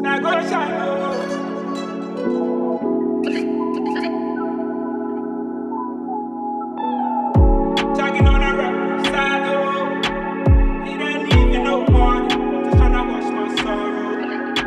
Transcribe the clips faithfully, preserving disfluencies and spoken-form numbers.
Tagging on a rap side, oh. He didn't even know party. Just tryna wash my sorrow.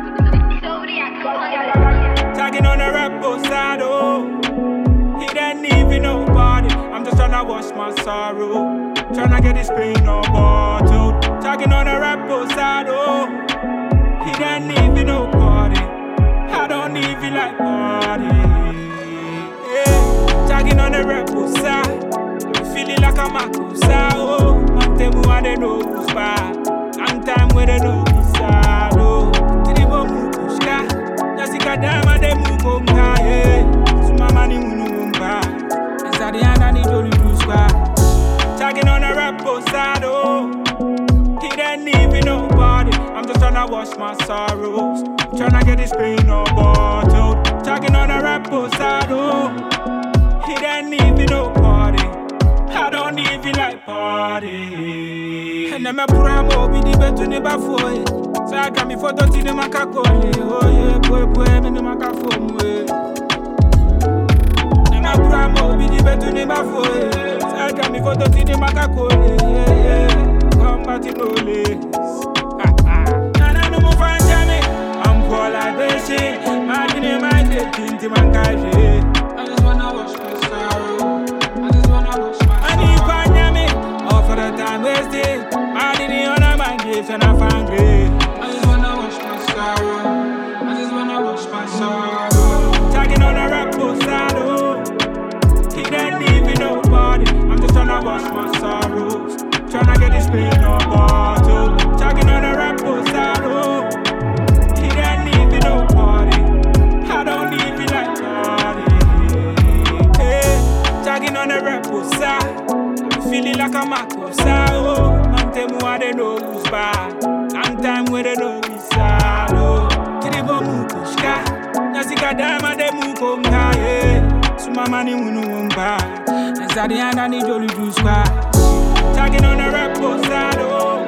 Tagging on a rap side, oh. He didn't even know party. I'm just tryna wash my sorrow. Tryna get this pain all bottled. Tagging on a rap side, oh. He didn't even know party. I don't even like party. Yeah. Tagging on a rap side. Feeling like I'm a kusa, oh. Man, tell me why they know who's bad. Long time where they know who's sad, oh. Tiribo mukushka, Jessica Dama de mukonga, yeah. Suma mani munumba, inside the hand I need to lose squad. Tagging on a rap side, oh. He didn't even know body. I'm just tryna wash my sorrows. Tryna get this pain all bottled. Tagging on a rap side, oh. He didn't even know party. I don't even like party. And I'm a promo, be the better never for it. So I got me photo to the macacole. Oh yeah, boy, boy, I'm in the macafome. I'm a promo, be the better never for it. So I got me photo to the macacole. Yeah, yeah, come back to Knowles. Nana no more fan jamming. I'm poor like this shit. I'm in my day, tinty man caje. I just wanna wash my sorrow. I just wanna wash my for the time wasted, I didn't honor my gifts and I found great. I just wanna wash my sorrow. I just wanna wash my sorrow. Tagging on a rap side, oh. He didn't even know party. I'm just tryna wash my sorrows. Tryna get this pain all bottled. Tagging on a rap side, oh. He didn't even know party. I don't even like party. Hey, tagging on a rap side. Feeling like I'm a kusa, oh. Man, tell me why they know who's bad. Long time where they know who's sad, oh. Tiribo mukushka, Jessica Dama de mukonga, yeah. Suma mani munumba, inside the hand I need to lose squad. Tagging on a rap side, oh.